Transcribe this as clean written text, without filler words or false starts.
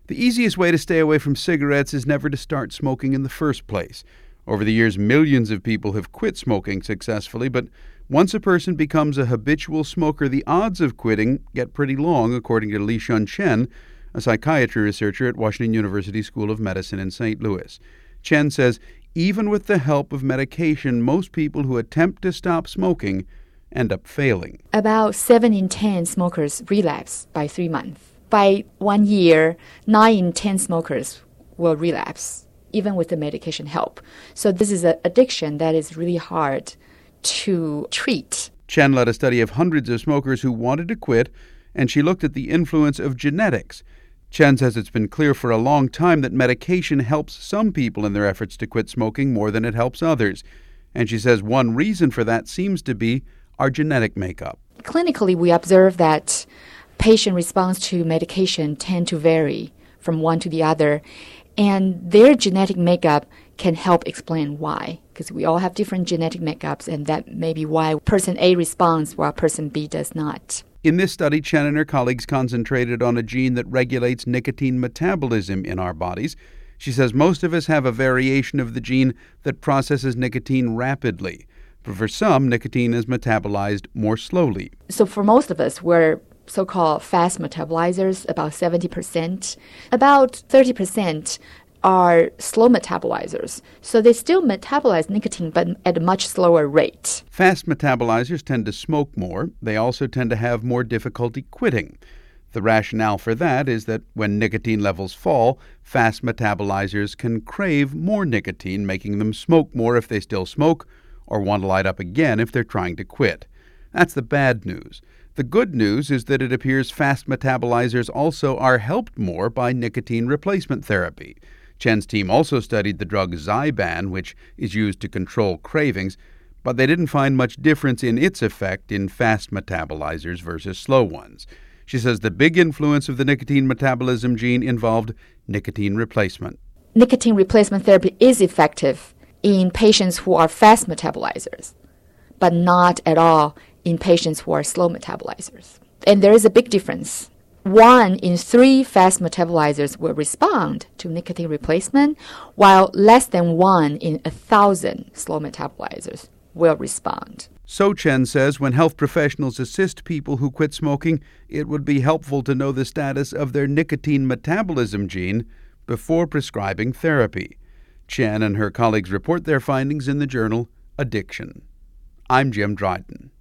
The easiest way to stay away from cigarettes is never to start smoking in the first place. Over the years, millions of people have quit smoking successfully, but once a person becomes a habitual smoker, the odds of quitting get pretty long, according to Li-Shun Chen, a psychiatry researcher at Washington University School of Medicine in St. Louis. Chen says even with the help of medication, most people who attempt to stop smoking end up failing. About 7 in 10 smokers relapse by 3 months. By 1 year, 9 in 10 smokers will relapse, even with the medication help. So this is an addiction that is really hard to treat. Chen led a study of hundreds of smokers who wanted to quit, and she looked at the influence of genetics. Chen says it's been clear for a long time that medication helps some people in their efforts to quit smoking more than it helps others. And she says one reason for that seems to be our genetic makeup. Clinically, we observe that patient response to medication tend to vary from one to the other, and their genetic makeup can help explain why, because we all have different genetic makeups, and that may be why person A responds while person B does not. In this study, Chen and her colleagues concentrated on a gene that regulates nicotine metabolism in our bodies. She says most of us have a variation of the gene that processes nicotine rapidly, but for some, nicotine is metabolized more slowly. So for most of us, we're so-called fast metabolizers, about 70%. About 30% are slow metabolizers. So they still metabolize nicotine, but at a much slower rate. Fast metabolizers tend to smoke more. They also tend to have more difficulty quitting. The rationale for that is that when nicotine levels fall, fast metabolizers can crave more nicotine, making them smoke more if they still smoke, or want to light up again if they're trying to quit. That's the bad news. The good news is that it appears fast metabolizers also are helped more by nicotine replacement therapy. Chen's team also studied the drug Zyban, which is used to control cravings, but they didn't find much difference in its effect in fast metabolizers versus slow ones. She says the big influence of the nicotine metabolism gene involved nicotine replacement. Nicotine replacement therapy is effective in patients who are fast metabolizers, but not at all in patients who are slow metabolizers. And there is a big difference. 1 in 3 fast metabolizers will respond to nicotine replacement, while less than 1 in 1,000 slow metabolizers will respond. So Chen says when health professionals assist people who quit smoking, it would be helpful to know the status of their nicotine metabolism gene before prescribing therapy. Chen and her colleagues report their findings in the journal Addiction. I'm Jim Dryden.